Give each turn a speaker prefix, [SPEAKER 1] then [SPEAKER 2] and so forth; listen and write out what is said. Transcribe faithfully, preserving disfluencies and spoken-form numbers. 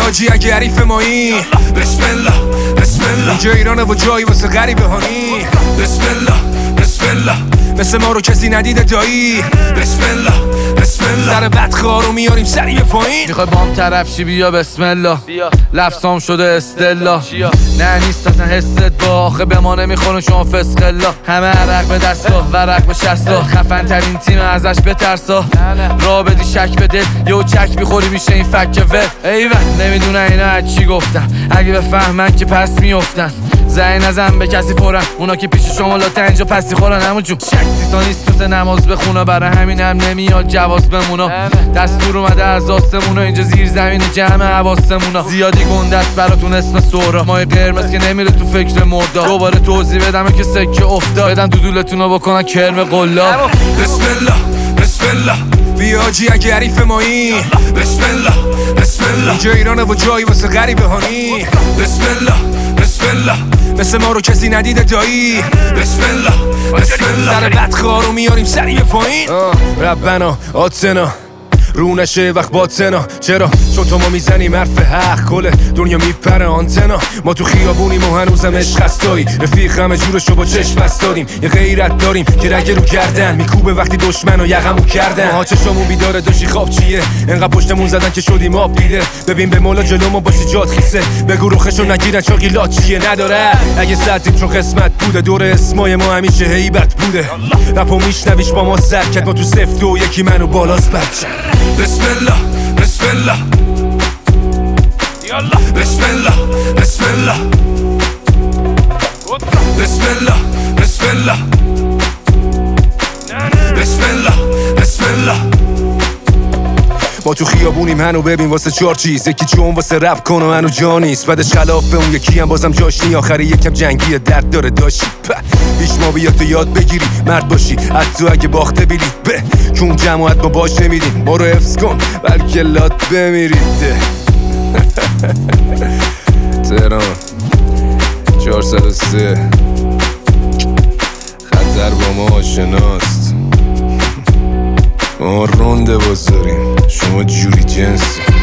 [SPEAKER 1] حاجی اگه حریف مایی بسم الله بسم الله اینجا ایرانه و جایی واسه غریبه هانی بسم الله بسم الله مثل ما رو کسی ندیده دایی بسم الله بسم الله سر بدخواه رو میاریم سری به پایین
[SPEAKER 2] میخوای بام طرف شی بیا بسم الله لفظام شده استلا نه نیست اصلا حست با آخه به ما نمیخونه شما فسق الله همه عرق به دستا ورق به شستا خفن ترین تیم ازش بترسا را بدی شک به دل یهو چک میخوری میشه این فکه ول ایول نمیدونه اینا از چی گفتن اگه بفهمن که پس میافتن زنگ نزن به کسی فورن اونا که پیش شما لاته اینجا پسی خورن همون جون شک سیسا نیست مثل نماز بخونه برای همین هم نمیاد جواز بمونا دستور اومده از آسمونا اینجا زیر زمین جمع حواسمونا زیادی گنده است براتون اسم سورا مای قرمز که نمیره تو فکر مردا دوباره توضیح بدم که سکه افتاد بدن دودولتونو بکنن کرم قلاب
[SPEAKER 1] بسم الله بسم الله بیا حاجی اگه حریف مایی بسم الله بسم الله اینجا ایرانه و جایی واسه غریبه هانی بسم الله بسم الله مثل ما رو کسی ندیده دایی بسم الله بسم الله سر بدخواه رو میاریم سری به پایین ربنا آتنا رو نشه وقت باطنا چرا چون تو ما میزنیم حرف حق کله دنیا میپره آنتنا ما تو خیابونیم و هنوزم عشق هستایی رفیق همه جورشو با چشم بستادیم یه غیرت داریم که رگ رو گردن میکوبه وقتی دشمن و یقمو کردن ماها چشامون بیداره داشتی خواب چیه انقدر پشتمون زدن که شدیم آب دیده ببین به مولا جلو ما باشی جات خیسه بگو روخشو نگیرن چاقی لاچیه نداره اگه سطیم چون قسمت بوده دور اسمای ما همیشه هیبت بوده رپو میشنویش با ما سرکت ما تو سفت و یکی منو بالاست بچه بسم الله بسم الله یالا بسم الله بسم الله بسم الله بسم الله بسم الله بسم الله ما تو خیابونیم هنو ببین واسه چهار چیز یکی جون واسه رپ کن و هنو جا نیست بعدش خلافه اون یکی هم بازم جاش نی آخری یکم جنگی درد داره داشتی پیش ما بیا تو یاد بگیری مرد باشی حتی اگه باخته بیدید به چون جماعت ما باش نمیدیم ما رو حفظ کن بلکه لات بمیرید تهران چهارصد و سه خطر با ما آشناست ما رونده بازاریم شما جوری جنس